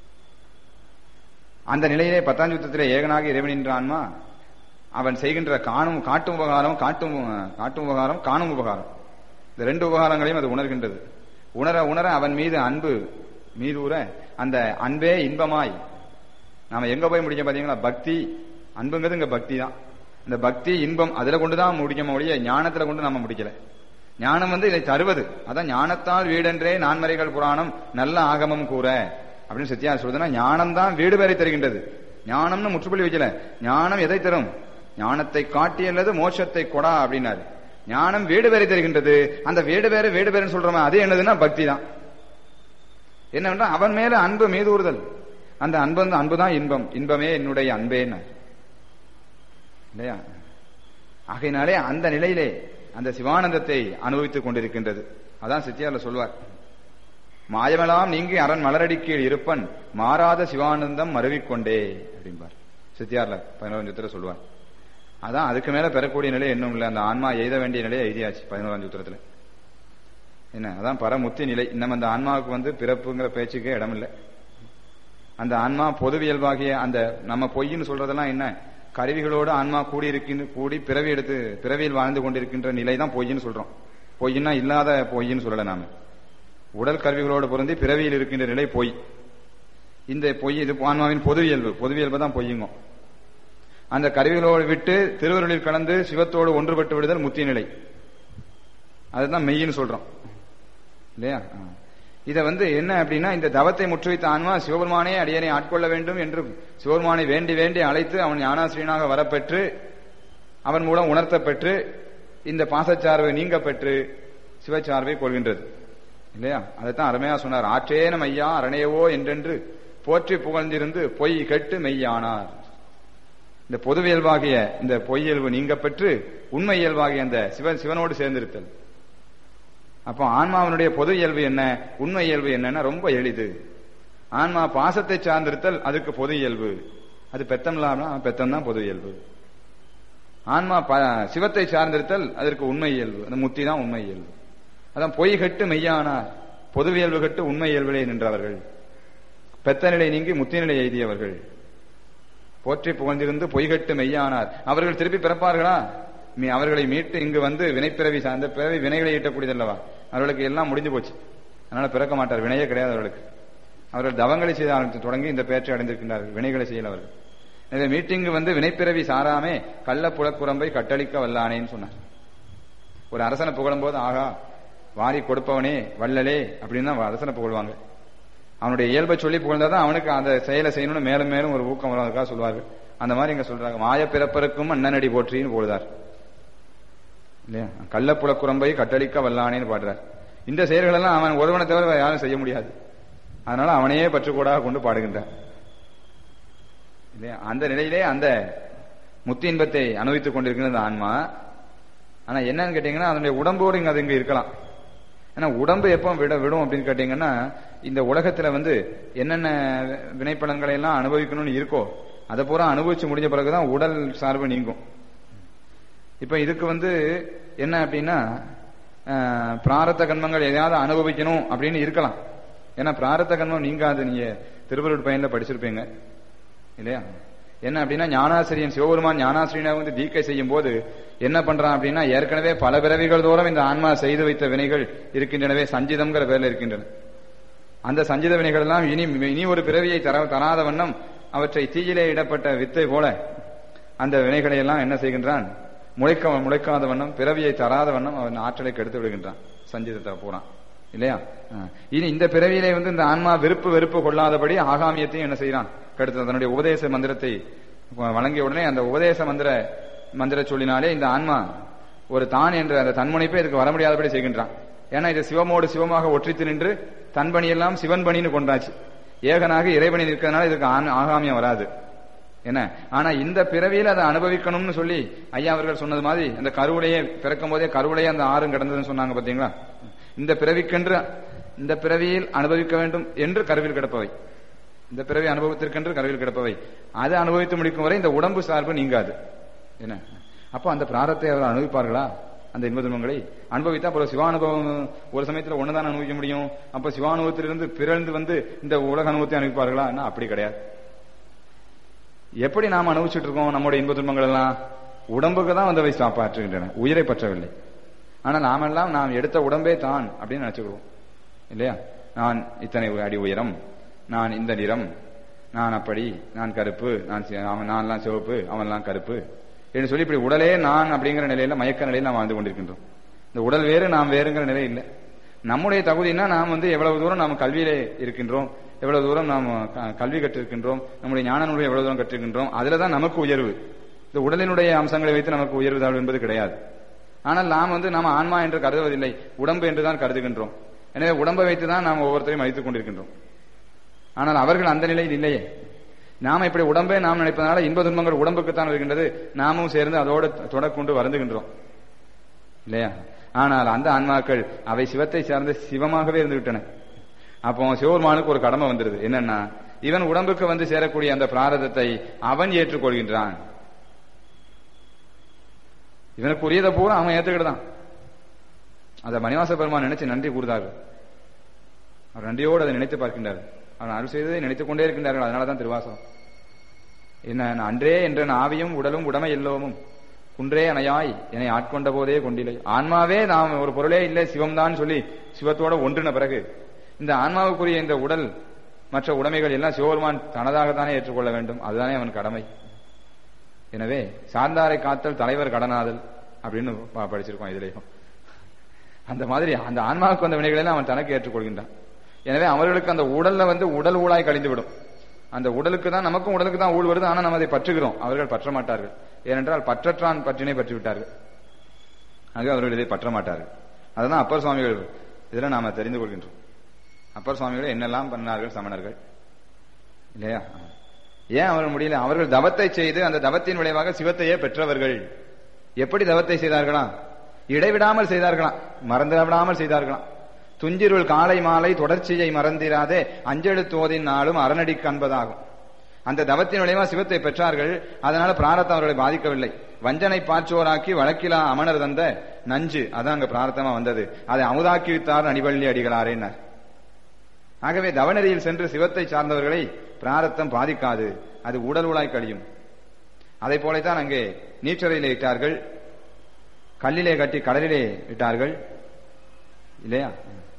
அந்த நிலையிலே பத்தாம் யுத்தத்திலே ஏகனாக இறைவன் என்ற ஆன்மா அவன் செய்கின்ற காணும் காட்டும் உபகாரம் காட்டும் காட்டும் உபகாரம் காணும் உபகாரம், இந்த ரெண்டு உபகாரங்களையும் அது உணர்கின்றது. உணர உணர அவன் மீது அன்பு மீதூர அந்த அன்பே இன்பமாய் நாம எங்க போய் முடிக்க பாத்தீங்களா? பக்தி, அன்புங்கிறது இங்க பக்தி தான். இந்த பக்தி இன்பம் அதுல கொண்டுதான் முடிக்க ஒழிய ஞானத்துல கொண்டு நாம முடிக்கல. ஞானம் வந்து இதை தருவது. அதான் ஞானத்தால் வீடென்றே நான்மறைகள் புராணம் நல்ல ஆகமம் கூற அப்படின்னு சத்தியார் சொல்றதுன்னா, ஞானம் தான் வீடு பேரை தருகின்றது. ஞானம்னு முற்றுப்புள்ளி வைக்கல. ஞானம் எதை தரும்? ஞானத்தை காட்டி அல்லது மோட்சத்தை கொடா அப்படின்னாரு. ஞானம் வீடு பேரை தருகின்றது. அந்த வீடு பேரு வீடு பேருன்னு சொல்றோம், அது என்னதுன்னா பக்தி தான். என்னவென்றா அவன் மேல அன்பு மீதூறுதல். அந்த அன்பு அன்புதான் இன்பம். இன்பமே என்னுடைய அன்பேன்னு இல்லையா? ஆகையினாலே அந்த நிலையிலே அந்த சிவானந்தத்தை அனுபவித்துக் கொண்டிருக்கின்றது. அதான் சித்தியார்ல சொல்வார், மாயமெல்லாம் நீங்கி அரண் மலரடிக்கீழ் இருப்பன் மாறாத சிவானந்தம் மருவிக்கொண்டே அப்படின்பார் சித்தியார்ல பதினோராம் சூத்திர சொல்வார். அதான் அதுக்கு மேல பெறக்கூடிய நிலை இன்னும் இல்லை. அந்த ஆன்மா எய்த வேண்டிய நிலையை எழுதியாச்சு பதினோராம் சூத்திரத்துல. என்ன அதான் பரமுத்தி நிலை. இன்னும் அந்த ஆன்மாவுக்கு வந்து பிறப்புங்கிற பேச்சுக்கே இடம் இல்லை. அந்த ஆன்மா பொதுவியல்பாகிய அந்த நம்ம பொய்ன்னு சொல்றதெல்லாம் என்ன, கருவிகளோடு ஆன்மா கூடி இருக்கின்ற கூடி பிறவி எடுத்து பிறவியில் வாழ்ந்து கொண்டிருக்கின்ற நிலை தான் பொய்ன்னு சொல்றோம். பொய்னா இல்லாத பொய்ன்னு சொல்லல. நாம உடல் கருவிகளோடு பொருந்தி பிறவியில் இருக்கின்ற நிலை பொய். இந்த பொய் இது ஆன்மாவின் பொதுவியல்பு. பொதுவியல்பு தான் பொய்யுங்க. அந்த கருவிகளோடு விட்டு திருவருளில் கலந்து சிவத்தோடு ஒன்றுபட்டு விடுதல் முத்தி நிலை. அதுதான் மெய்யின்னு சொல்றோம் இல்லையா? இத வந்து என்ன அப்படின்னா, இந்த தவத்தை முற்றுவித்த ஆன்மா சிவபெருமானே அடியனை ஆட்கொள்ள வேண்டும் என்று சிவபெருமானை வேண்டி வேண்டி அழைத்து அவன் ஞானாசிரியனாக வரப்பெற்று அவன் மூலம் உணர்த்தப்பெற்று இந்த பாசச்சார்பை நீங்க பெற்று சிவச்சார்பை கொள்கின்றது இல்லையா? அதைத்தான் அருமையா சொன்னார். ஆற்றேன மையா அரணேவோ என்றென்று போற்றி புகழ்ந்திருந்து பொய் கெட்டு மெய்யானார். இந்த பொது இயல்பாகிய இந்த பொய் இயல்பு நீங்க பெற்று உண்மை இயல்பாகிய அந்த சிவன் சிவனோடு சேர்ந்திருத்தல். அப்போ ஆன்மாவினுடைய பொது இயல்பு என்ன, உண்மை இயல்பு என்னன்னா ரொம்ப எளிது. ஆன்மா பாசத்தை சார்ந்திருத்தல் அதுக்கு பொது இயல்பு. அது பெத்தம் இல்லாம பெத்தம் தான் பொது இயல்பு. ஆன்மா சிவத்தை சார்ந்திருத்தல் அதற்கு உண்மை இயல்பு. அந்த முத்தி தான் உண்மை இயல்பு. அதான் பொய் கட்டு மெய்யானார், பொது இயல்பு கட்டு உண்மை இயல்பிலே நின்றவர்கள், பெத்த நிலை நீங்கி முத்தி நிலை எய்தியவர்கள், போற்றி புகழ்ந்திருந்து பொய்கட்டு மெய்யானார். அவர்கள் திருப்பி பிறப்பார்களா? அவர்களை மீட்டு இங்கு வந்து வினைப்பிறவி சார்ந்த பிறவி வினைகளை ஈட்டக்கூடியதல்லவா? அவர்களுக்கு எல்லாம் முடிஞ்சு போச்சு. அதனால பிறக்க மாட்டார். வினையே கிடையாது அவர்களுக்கு. அவர்கள் தவங்களை செய்த ஆரம்பித்து தொடங்கி இந்த பேற்றை அடைந்திருக்கின்றார்கள். வினைகளை செய்யல அவர்கள். எனவே மீட்டிங்கு வந்து வினைப்பிறவி சாராமே கள்ள புலக்குரம்பை கட்டளிக்க வல்லானேன்னு சொன்னார். ஒரு அரசனை புகழும் போது ஆகா வாரி கொடுப்பவனே வள்ளலே அப்படின்னு தான் அரசனை புகழ்வாங்க. அவனுடைய இயல்பை சொல்லி புகழ்ந்தாதான் அவனுக்கு அந்த செயலை செய்யணும்னு மேலும் மேலும் ஒரு ஊக்கம் வருவதற்காக சொல்வார்கள். அந்த மாதிரி இங்க சொல்றாங்க, மாய பிறப்பருக்கும் அண்ணனடி போற்றின்னு போடுதார் இல்லையா? கள்ளப்புலக்குரம்பை கட்டளிக்க வல்லானேன்னு பாடுறார். இந்த செயல்கள் எல்லாம் அவன் ஒருவனை தவிர யாரும் செய்ய முடியாது. அதனால அவனையே பற்றுக்கூடாக கொண்டு பாடுகின்றார் இல்லையா? அந்த நிலையிலே அந்த முத்தி இன்பத்தை அனுபவித்துக் கொண்டிருக்கிற அந்த ஆன்மா. ஆனா என்னன்னு கேட்டீங்கன்னா, அதனுடைய உடம்போடு இங்க அது இங்க இருக்கலாம். ஏன்னா உடம்பு எப்போ விட விடும் அப்படின்னு கேட்டீங்கன்னா, இந்த உலகத்துல வந்து என்னென்ன வினைப்பலன்களை எல்லாம் அனுபவிக்கணும்னு இருக்கோ அதை பூரா அனுபவிச்சு முடிஞ்ச பிறகுதான் உடல் சார்பு நீங்கும். இப்ப இதுக்கு வந்து என்ன அப்படின்னா, பிராரத்த கர்மங்கள் எதையாவது அனுபவிக்கணும் அப்படின்னு இருக்கலாம். ஏன்னா பிராரத்த கர்மம் நீங்காது. நீங்க திருவள்ளுவர் பயன்ல படிச்சிருப்பீங்க இல்லையா? என்ன அப்படின்னா, ஞானாசிரியன் சிவபெருமான் ஞானாசிரியனை வந்து தீக்கை செய்யும் போது என்ன பண்றான் அப்படின்னா, ஏற்கனவே பல பிறவிகள் தோறும் இந்த ஆன்மா செய்து வைத்த வினைகள் இருக்கின்றனவே, சஞ்சிதம்ங்கிற பேர்ல இருக்கின்றன. அந்த சஞ்சித வினைகள் எல்லாம் இனி இனி ஒரு பிறவியை தர தராத வண்ணம் அவற்றை தீயிலே இடப்பட்ட வித்தை போல அந்த வினைகளை எல்லாம் என்ன செய்கின்றான், முளைக்க முளைக்காத வண்ணம், பிறவியை தராத வண்ணம் அவன் ஆற்றலை கெடுத்து விடுகின்றான், சஞ்சிதத்தை போறான் இல்லையா? இனி இந்த பிறவியிலே வந்து இந்த ஆன்மா விருப்பு வெறுப்பு கொள்ளாதபடி ஆகாமியத்தையும் என்ன செய்யறான், கெடுத்து தன்னுடைய உபதேச மந்திரத்தை வழங்கிய உடனே அந்த உபதேச மந்திர மந்திர சொல்லினாலே இந்த ஆன்மா ஒரு தான் என்ற அந்த தன்முனைப்பை இதுக்கு வர முடியாதபடி செய்கின்றான். ஏன்னா இது சிவமோடு சிவமாக ஒற்றித்து நின்று தன்பணி எல்லாம் சிவன் பணின்னு கொண்டாச்சு. ஏகனாக இறைவனி நிற்கிறதுனால இதுக்கு ஆகாமியம் வராது என்ன. ஆனா இந்த பிறவியில் அதை அனுபவிக்கணும்னு சொல்லி ஐயா அவர்கள் சொன்னது மாதிரி, அந்த கருவிலேயே பிறக்கும் போதே கருவிலேயே அந்த ஆறும் கிடந்ததுன்னு சொன்னாங்க பாத்தீங்களா? இந்த பிறவிக்கென்று இந்த பிறவியில் அனுபவிக்க வேண்டும் என்று கருவில் கிடப்பவை, இந்த பிறவி அனுபவத்திற்கென்று கருவில் கிடப்பவை, அதை அனுபவித்து முடிக்கும் வரை இந்த உடம்பு சார்பு நீங்காது என்ன. அப்போ அந்த பிராரத்தை அவர்கள் அனுபவிப்பார்களா? அந்த இன்ப துன்பங்களை அனுபவித்தா அப்புறம் சிவானுபவம் ஒரு சமயத்தில் ஒண்ணுதான் அனுபவிக்க முடியும். அப்ப சிவானுபவத்திலிருந்து பிறந்து வந்து இந்த உலக அனுபவத்தை அனுபவிப்பார்களா? அப்படி கிடையாது. எப்படி நாம் அனுபவிச்சுட்டு இருக்கோம் நம்முடைய இன்ப துன்பங்கள் எல்லாம்? உடம்புக்கு தான் வந்தவை காப்பாற்றுகின்றன, உயிரை பற்றவில்லை. ஆனா நாமெல்லாம் நாம் எடுத்த உடம்பே தான் அப்படின்னு நினைச்சுக்கிறோம் இல்லையா? நான் இத்தனை அடி உயரம், நான் இந்த நிறம், நான் அப்படி, நான் கருப்பு, நான் அவன் நான்லாம் சிவப்பு, அவன்லாம் கருப்பு என்று சொல்லி இப்படி உடலே நான் அப்படிங்கிற நிலையில மயக்க நிலையில் நாம் வாழ்ந்து கொண்டிருக்கின்றோம். இந்த உடல் வேறு நாம் வேறுங்கிற நிலை இல்லை. நம்முடைய தகுதினா நாம் வந்து எவ்வளவு தூரம் நாம் கல்வியிலே இருக்கின்றோம், எவ்வளவு தூரம் நாம் கல்வி கற்றிருக்கின்றோம், நம்முடைய ஞான நூலை எவ்வளவு தூரம் கற்றிருக்கின்றோம், அதுலதான் நமக்கு உயர்வு. இந்த உடலினுடைய அம்சங்களை வைத்து நமக்கு உயர்வு தாழ்வு என்பது கிடையாது. ஆனால் நாம் வந்து நாம் ஆன்மா என்று கருதுவதில்லை, உடம்பு என்றுதான் கருதுகின்றோம். எனவே உடம்பை வைத்துதான் நாம் ஒவ்வொருத்தரையும் மதித்துக் கொண்டிருக்கின்றோம். ஆனால் அவர்கள் அந்த நிலையில் இல்லையே. நாம இப்படி உடம்பே நாம் நினைப்பதனால இன்ப துன்பங்கள் உடம்புக்குத்தான் வருகின்றது, நாமும் சேர்ந்து அதோடு தொடர்கொண்டு வருந்துகின்றோம் இல்லையா? ஆனால் அந்த ஆன்மாக்கள் அவை சிவத்தை சார்ந்த சிவமாகவே இருந்து விட்டன. அப்போ சிவபெருமானுக்கு ஒரு கடமை வந்துருது. என்னன்னா, இவன் உடம்புக்கு வந்து சேரக்கூடிய அந்த பிராரதத்தை அவன் ஏற்றுக்கொள்கின்றான். இவனுக்கு உரியதை பூரா அவன் ஏற்றுக்கிட்டுதான். அதை மணிவாச பெருமான் நினைச்சு நன்றி கூறுதார்கள். அவர் நன்றியோடு அதை நினைத்து பார்க்கின்றார். அவன் அருள் செய்ததை நினைத்துக் கொண்டே இருக்கின்றார்கள். அதனாலதான் திருவாசகம். என்ன, அன்றே என்ற ஆவியும் உடலும் உடமை எல்லோமும் குன்றே அணையாய் என்னை ஆட்கொண்ட போதே கொண்டிலை. ஆன்மாவே நாம் ஒரு பொருளே இல்லை, சிவம்தான் சொல்லி சிவத்தோட ஒன்றின பிறகு இந்த ஆன்மாவுக்குரிய இந்த உடல் மற்ற உடைமைகள் எல்லாம் சிவபெருமான் தனதாகத்தானே ஏற்றுக்கொள்ள வேண்டும். அதுதானே அவன் கடமை. எனவே சார்ந்தாரை காத்தல் தலைவர் கடனாதல் அப்படின்னு படிச்சிருக்கோம் இதுலயும். அந்த மாதிரி அந்த ஆன்மாவுக்கு வந்த வினைகளை அவன் தனக்கு ஏற்றுக்கொள்கின்றான். எனவே அவர்களுக்கு அந்த உடல்ல வந்து உடல் ஊழாய் கழிந்து விடும். அந்த உடலுக்கு தான், நமக்கும் உடலுக்கு தான் ஊழ் வருது. ஆனா நம்ம அதை பற்றுகிறோம், அவர்கள் பற்ற மாட்டார்கள். ஏனென்றால் பற்றற்றான் பற்றினை பற்றி விட்டார்கள். ஆக அவர்கள் இதை பற்ற மாட்டார்கள். அதுதான் அப்பர் சுவாமிகள் இதுல நாம தெரிந்து கொள்கின்றோம். அப்பர் சுவாமிகள் என்னெல்லாம் பண்ணார்கள் சமணர்கள் இல்லையா? ஏன் அவர்கள் முடியல? அவர்கள் தவத்தை செய்து அந்த தவத்தின் விளைவாக சிவத்தையே பெற்றவர்கள். எப்படி தவத்தை செய்தார்களாம்? இடைவிடாமல் செய்தார்களாம், மறந்துவிடாமல் செய்தார்களாம். துஞ்சிருள் காலை மாலை தொடர்ச்சியை மறந்திராதே அஞ்செழுத்தோதின் நாளும் அரணடி காண்பதாகும். அந்த தவத்தின் விளைவா சிவத்தை பெற்றார்கள். அதனால பிராரத்தம் அவர்களை பாதிக்கவில்லை. வஞ்சனை பாற்றோராக்கி வழக்கிலா அமனர் தந்த நஞ்சு, அதான் அங்க பிராரத்தமா வந்தது. அதை அமுதாக்கி வித்தார் அணிவள்ளி அடிகளாரேன்னார். ஆகவே தவநெறியில் சென்று சிவத்தை சார்ந்தவர்களை பிராரத்தம் பாதிக்காது, அது உடல் உலாய் கழியும். அதை போலத்தான் அங்கே நீச்சரையிலே இட்டார்கள், கல்லிலே கட்டி கடலிலே இட்டார்கள் இல்லையா?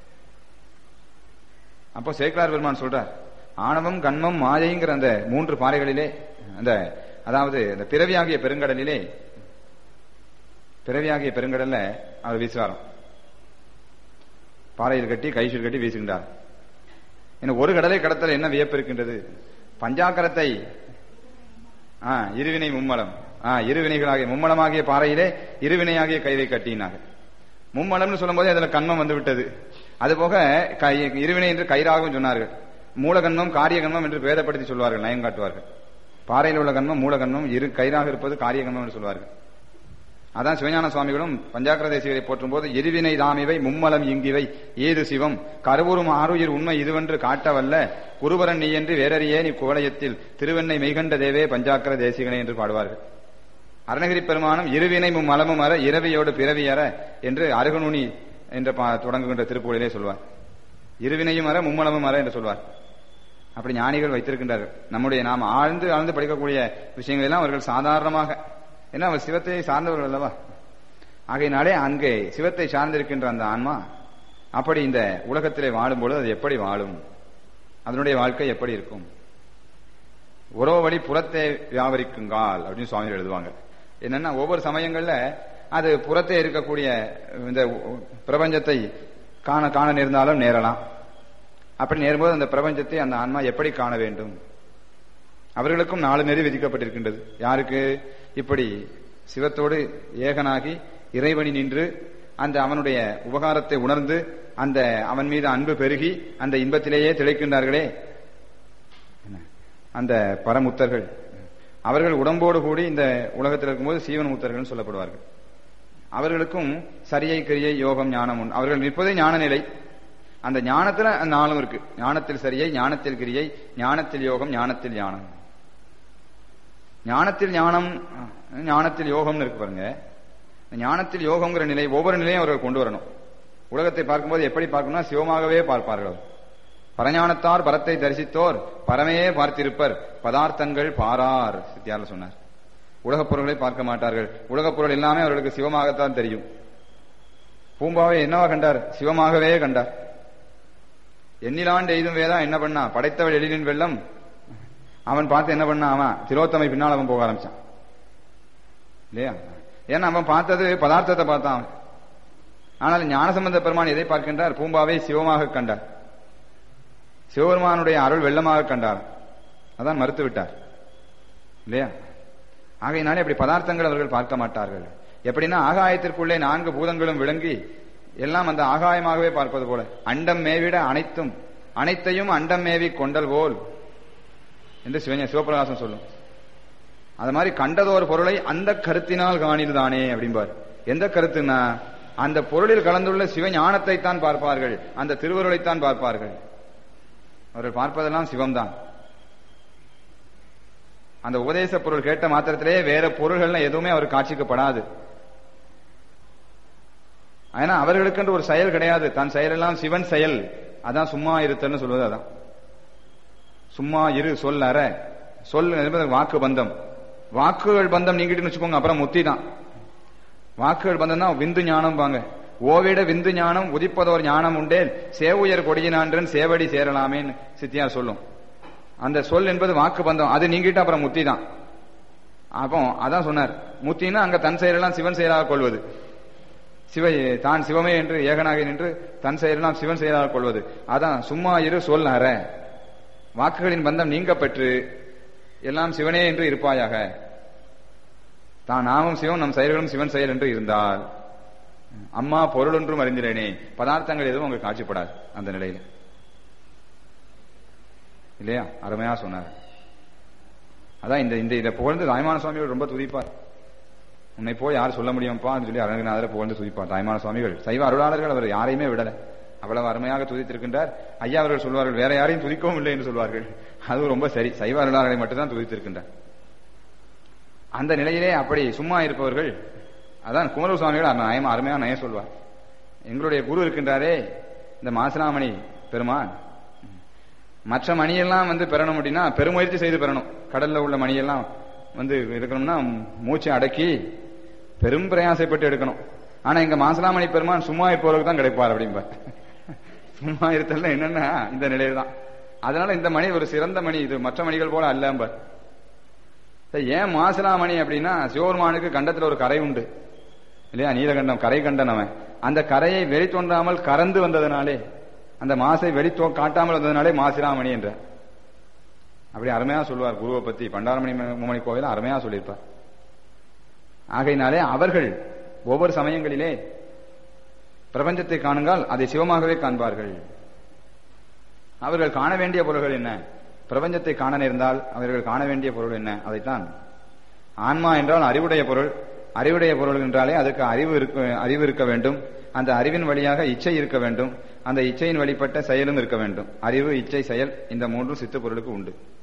அப்போ சேக்கிழார் பெருமான் சொல்றார், ஆணவம் கண்மம் மாயைங்கிற அந்த மூன்று பாறைகளிலே, அந்த அதாவது இந்த பிறவியாகிய பெருங்கடலிலே, பிறவியாகிய பெருங்கடல்ல அவர் வீசுவாராம். பாறையில் கட்டி கைசூர் கட்டி வீசுகின்றார். இன்னும் ஒரு கடலை கடத்தல் என்ன வியப்பு இருக்கின்றது? பஞ்சாக்கரத்தை இருவினை மும்மலம், இருவினைகளாகிய மும்மலமாகிய பாறையிலே இருவினையாகிய கைவை கட்டினார்கள். மும்மலம்னு சொல்லும் போதே அதுல கண்மம் வந்து விட்டது. அதுபோக இருவினை என்று கயிறாகவும் சொன்னார்கள். மூலகன்மம் காரிய கன்மம் என்று பேதப்படுத்தி சொல்வார்கள், நயம் காட்டுவார்கள். பாறையில் உள்ள கன்மம் மூலகன்மம், இரு கயிறாக இருப்பது காரிய கன்மம் என்று சொல்வார்கள். அதான் சிவஞான சுவாமிகளும் பஞ்சாக்கர தேசிகரை போற்றும் போது எரிவினை தாமிவை மும்மலம் இங்கிவை ஏது சிவம் கருவுறும் ஆறுயிர் உண்மை இதுவென்று காட்டவல்ல குருபரன் நீ என்று வேறறியே நீ குவலயத்தில் திருவெண்ணை மெய்கண்ட தேவே பஞ்சாக்கர தேசிகனை என்று பாடுவார்கள். அருணகிரி பெருமானும் இருவினை மும்மலமும் அற இரவியோடு பிறவி அற என்று அருகநுனி என்ற தொடங்குகின்ற திருப்புகளிலே சொல்வார். இருவினையும் அற மும்மலமும் அற என்று சொல்வார். அப்படி ஞானிகள் வைத்திருக்கின்றார்கள். நம்முடைய நாம் ஆழ்ந்து ஆழ்ந்து படிக்கக்கூடிய விஷயங்கள் எல்லாம் அவர்கள் சாதாரணமாக, ஏன்னா அவர் சிவத்தை சார்ந்தவர்கள் அல்லவா, ஆகையினாலே அங்கே சிவத்தை சார்ந்திருக்கின்ற அந்த ஆன்மா அப்படி இந்த உலகத்திலே வாழும்பொழுது அது எப்படி வாழும், அதனுடைய வாழ்க்கை எப்படி இருக்கும்? ஒரோ வழி புறத்தை வியாபரிக்குங்கால் அப்படின்னு சுவாமிகள் எழுதுவாங்க. என்னன்னா ஒவ்வொரு சமயங்கள்ல அது புறத்தே இருக்கக்கூடிய இந்த பிரபஞ்சத்தை காண காண நேர்ந்தாலும் நேரலாம். அப்படி நேரும்போது அந்த பிரபஞ்சத்தை அந்த ஆன்மா எப்படி காண வேண்டும்? அவர்களுக்கும் நாலு நெறி விதிக்கப்பட்டிருக்கின்றது. யாருக்கு? இப்படி சிவத்தோடு ஏகனாகி இறைவனி நின்று அந்த அவனுடைய உபகாரத்தை உணர்ந்து அந்த அவன் மீது அன்பு பெருகி அந்த இன்பத்திலேயே திளைக்கின்றார்களே அந்த பரமுத்தர்கள், அவர்கள் உடம்போடு கூடி இந்த உலகத்தில் இருக்கும்போது சீவன் முத்தர்கள் சொல்லப்படுவார்கள். அவர்களுக்கும் சரியை கிரியை யோகம் ஞானம் உண்டு. அவர்கள் நிற்பதே ஞான நிலை. அந்த ஞானத்துல நாளும் இருக்கு. ஞானத்தில் சரியை, ஞானத்தில் கிரியை, ஞானத்தில் யோகம், ஞானத்தில் ஞானம். ஞானத்தில் ஞானம், ஞானத்தில் யோகம்னு இருக்கு பாருங்க. ஞானத்தில் யோகம்ங்கிற நிலை ஒவ்வொரு நிலையும் அவர்கள் கொண்டு வரணும். உலகத்தை பார்க்கும்போது எப்படி பார்க்கணும்னா சிவமாகவே பார்ப்பார்கள். பரஞானத்தார் பரத்தை தரிசித்தோர் பரமையே பார்த்திருப்பர் பதார்த்தங்கள் பாரார் சித்தியார்ல சொன்னார். உலகப் பொருள்களை பார்க்க மாட்டார்கள். உலகப் பொருள் எல்லாமே அவர்களுக்கு சிவமாகத்தான் தெரியும். பூம்பாவை என்னவா கண்டார்? சிவமாகவே கண்டார். எண்ணிலாண்டு எய்தும் வேதா என்ன பண்ணா? படைத்தவள் எழிலின் வெள்ளம். அவன் பார்த்து என்ன பண்ணா? அவன் திலோத்தமை பின்னால் அவன் போக ஆரம்பிச்சான் இல்லையா? ஏன்னா அவன் பார்த்தது பதார்த்தத்தை பார்த்தான். ஆனால் ஞானசம்பந்த பெருமான் எதை பார்க்கின்றார்? பூம்பாவை சிவமாக கண்டார். சிவபெருமானுடைய அருள் வெள்ளமாக கண்டார். அதான் மறுத்து விட்டார் இல்லையா? ஆகையினாலே அப்படி பதார்த்தங்கள் அவர்கள் பார்க்க மாட்டார்கள். எப்படின்னா ஆகாயத்திற்குள்ளே நான்கு பூதங்களும் விளங்கி எல்லாம் அந்த ஆகாயமாகவே பார்ப்பது போல அண்டம் மேவிட அனைத்தும் அனைத்தையும் அண்டம் மேவி கொண்டல் போல் என்று சிவஞ சிவபிரகாசம் சொல்லும். அது மாதிரி கண்டதோர் பொருளை அந்த கருத்தினால் காணில்தானே அப்படிம்பார். எந்த கருத்துனா அந்த பொருளில் கலந்துள்ள சிவஞானத்தை தான் பார்ப்பார்கள், அந்த திருவருளைத்தான் பார்ப்பார்கள். அவர்கள் பார்ப்பதெல்லாம் சிவம்தான். அந்த உபதேச பொருள் கேட்ட மாத்திரத்திலேயே வேற பொருள்கள் எதுவுமே அவர் காட்சிக்கப்படாது. ஏன்னா அவர்களுக்கு ஒரு செயல் கிடையாது. தன் செயலெல்லாம் சிவன் செயல். அதான் சும்மா இருத்தல்னு சொல்வது. அதான் சும்மா இரு சொல் அற. சொல் வாக்கு பந்தம். வாக்குகள் பந்தம் நீங்கிட்டுன்னு வச்சுக்கோங்க, அப்புறம் முத்தி தான். வாக்குகள் பந்தம் தான் விந்து ஞானம் பாங்க. ஓவிட விந்து ஞானம் உதிப்பதோர் ஞானம் உண்டேன் சேவுயர் கொடியினான்றன் சேவடி சேரலாமேன்னு சித்தியார் சொல்லும். அந்த சொல் என்பது வாக்கு பந்தம். அது நீங்கிட்டு அப்புறம் முத்தி தான். அப்போ அதான் சொன்னார், முத்தின்னா அங்க தன் செயலெல்லாம் சிவன் செயலாக கொள்வது. சிவ தான் சிவமே என்று ஏகனாக நின்று தன் செயலெல்லாம் சிவன் செயலாக கொள்வது. அதான் சும்மா இரு சொல் அற. வாக்குகளின் பந்தம் நீங்க பெற்று எல்லாம் சிவனே என்று இருப்பாயாக. தான் நாமும் சிவன், நம் செயல்களும் சிவன் செயல் என்று இருந்தால் அம்மா பொருள் ஒன்றும் அறிந்திரேனே, பதார்த்தங்கள் எதுவும் உங்களுக்கு காட்சிப்படாது அந்த நிலையில இல்லையா? அருமையா சொன்னார். அதான் இந்த இந்த இதை புகழ்ந்து தாய்மான சுவாமிகள் ரொம்ப துதிப்பார். உன்னை போய் யார் சொல்ல முடியும்ப்பா சொல்லி அரங்கநாதரை புகழ்ந்து துதிப்பார் தாய்மான சுவாமிகள். சைவ அருளாளர்கள் அவர் யாரையுமே விடல, அவ்வளவு அருமையாக துதித்திருக்கின்றார். ஐயா அவர்கள் சொல்வார்கள் வேற யாரையும் துதிக்கவும் இல்லை என்று சொல்வார்கள். அது ரொம்ப சரி, சைவ அருளாளர்களை மட்டும்தான் துதித்திருக்கின்றார். அந்த நிலையிலே அப்படி சும்மா இருப்பவர்கள், அதான் குமர சுவாமிகள் நயமா அருமையா நய சொல்வார். எங்களுடைய குரு இருக்கின்றாரே இந்த மாசிலாமணி பெருமான், மற்ற மணியெல்லாம் வந்து பெறணும் அப்படின்னா பெருமுயற்சி செய்து பெறணும். கடல்ல உள்ள மணியெல்லாம் வந்து இருக்கணும்னா மூச்சை அடக்கி பெரும் பிரயாசப்பட்டு எடுக்கணும். ஆனா இங்க மாசிலாமணி பெருமான் சும்மா இருப்பவர்களுக்கு தான் கிடைப்பார் அப்படிம்பார். சும்மா இருத்தல் என்னன்னா இந்த நிலையில தான். அதனால இந்த மணி ஒரு சிறந்த மணி, இது மற்ற மணிகள் போல அல்லம்பார். ஏன் மாசிலாமணி அப்படின்னா சிவபெருமானுக்கு கண்டத்துல ஒரு கரை உண்டு இல்லையா? நீலகண்டம் கரை கண்டன் அவன். அந்த கரையை வெளித்தோன்றாமல் கறந்து வந்ததுனாலே, அந்த மாசை வெளித்தோ காட்டாமல் வந்ததுனாலே மாசிலாமணி என்ற அப்படி அருமையா சொல்வார். குருவை பத்தி பண்டாரமணி மும்மணி கோவில் அருமையா சொல்லியிருப்பார். ஆகையினாலே அவர்கள் ஒவ்வொரு சமயங்களிலே பிரபஞ்சத்தை காணுங்கள், அதை சிவமாகவே காண்பார்கள். அவர்கள் காண வேண்டிய பொருள்கள் என்ன? பிரபஞ்சத்தை காண நேர்ந்தால் அவர்கள் காண வேண்டிய பொருள் என்ன? அதைத்தான் ஆன்மா என்றால் அறிவுடைய பொருள். அறிவுடைய பொருள் என்றாலே அதுக்கு அறிவு இருக்க அறிவு இருக்க வேண்டும். அந்த அறிவின் வழியாக இச்சை இருக்க வேண்டும். அந்த இச்சையின் வழிபட்ட செயலும் இருக்க வேண்டும். அறிவு, இச்சை, செயல் இந்த மூன்றும் சித்து பொருளுக்கு உண்டு.